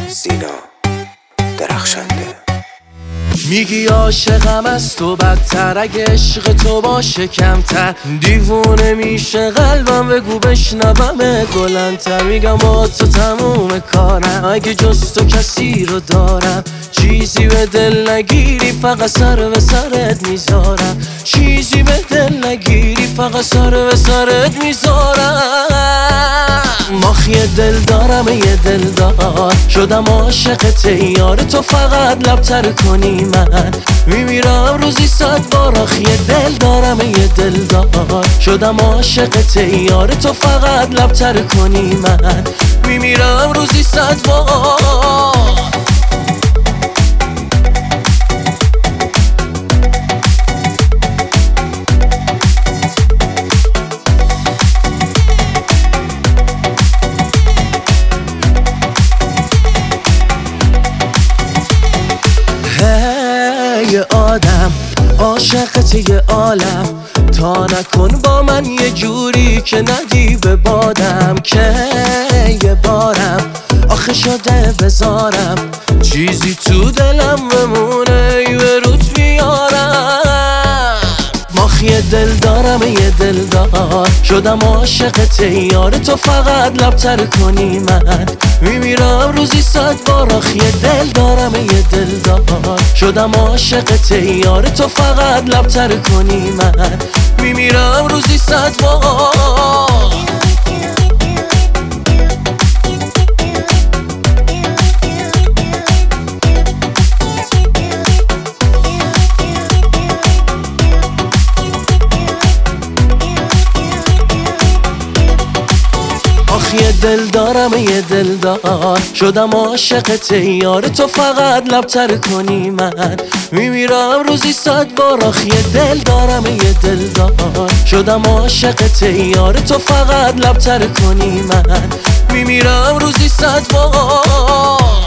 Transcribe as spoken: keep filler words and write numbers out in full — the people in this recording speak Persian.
سینا درخشنده. میگی عاشقم از تو بدتر، اگه عشق تو باشه کمتر دیوونه میشه قلبم، بگو بشنوم بلندتر. میگم با تو تموم کارم، اگه جز تو کسی رو دارم چیزی به دل نگیری فقط سر به سرت میذارم، چیزی به دل نگیری فقط سر به سرت میذارم. ماخی دل دارم یه دل دار شدم عاشقت یار تو، فقط لبتر کنی من میمیرم روزی صد بار. آخی دل دارم یه دل دار شدم عاشقت یار تو، فقط لبتر کنی من میمیرم روزی صد بار. یه آدم عاشقت یه عالم، تا نکن با من یه جوری که ندی به بادم. که یه بارم آخه شده بذارم چیزی تو دلم بمونه یه روت بیارم. ماخی دل دارم یه دل دار شدم عاشقت یار تو، فقط لبتر کنی من میمیرم روزی صد بار. آخی دل دارم یه دل دار شدم عاشقت یار تو، فقط لبتر کنی من میمیرم روزی صد بار. یه دل دارم یه دل دار شدم عاشقت یار تو، فقط لبتر کنی من میمیرم روزی صد بار. آخی دل دارم یه دل دار شدم عاشقت یار تو، فقط لبتر کنی من میمیرم روزی صد بار.